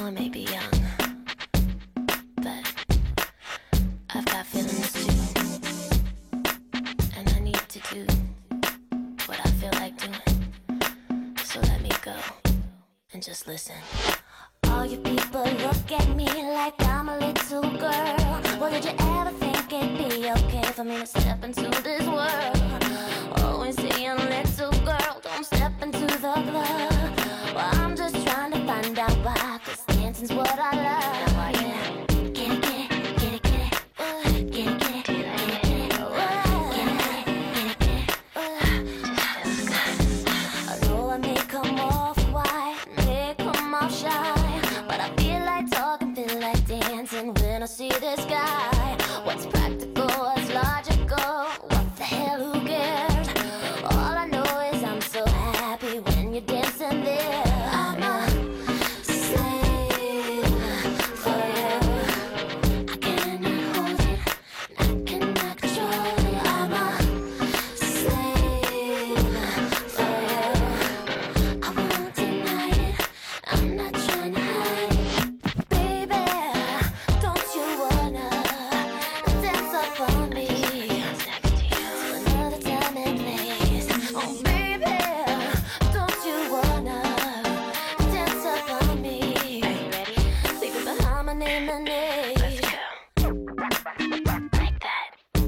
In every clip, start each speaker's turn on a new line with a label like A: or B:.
A: I may be young, but I've got feelings too. And I need to do what I feel like doing. So let me go and just listen. All you people look at me like I'm a little girl. Well, did you ever think it'd be okay for me to step into this world? Always saying, little girl, don't step into the club. Well, I'm just trying to find out why, 'cause dancing's what I love. Yeah. Get it, get it, get it, get it. Get it, get it, get it, get it. Get it, get it, get it. I know I may come off white, may come off shy, but I feel like talking, feel like dancing when I see this guy. What's practical, what's logical, what the hell, who cares? All I know is I'm so happy when you're dancing there. I'm a slave for you. I cannot hold it, I cannot control it. I'm a slave for you. I won't deny it, I'm not trying to hide it. Baby, don't you wanna dance up on me to another time and place? Oh baby, don't you wanna dance up on me? Are you ready? Leave it behind my name and age. Let's go. Like that. You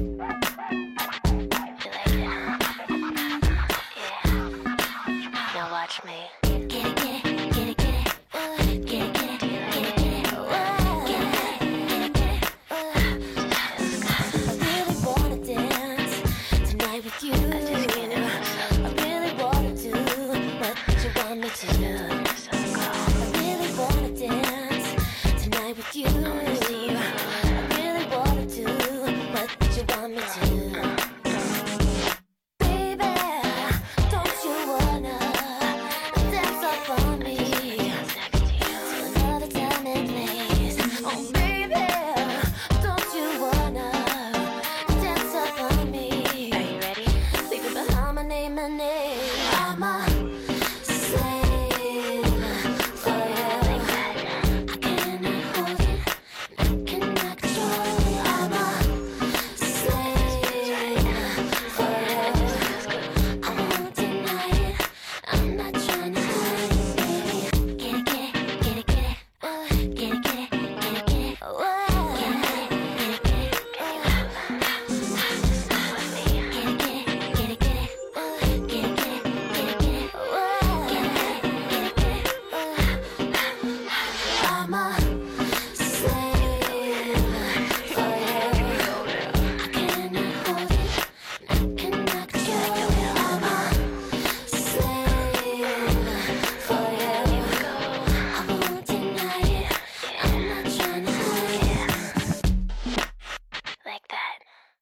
A: like it, huh? Yeah. Now watch me. Get it, get it, get it, get it. Get it, get it, get it, get it. Get it, get it, get it. I really wanna dance tonight with you. I really wanna do what you want me to do.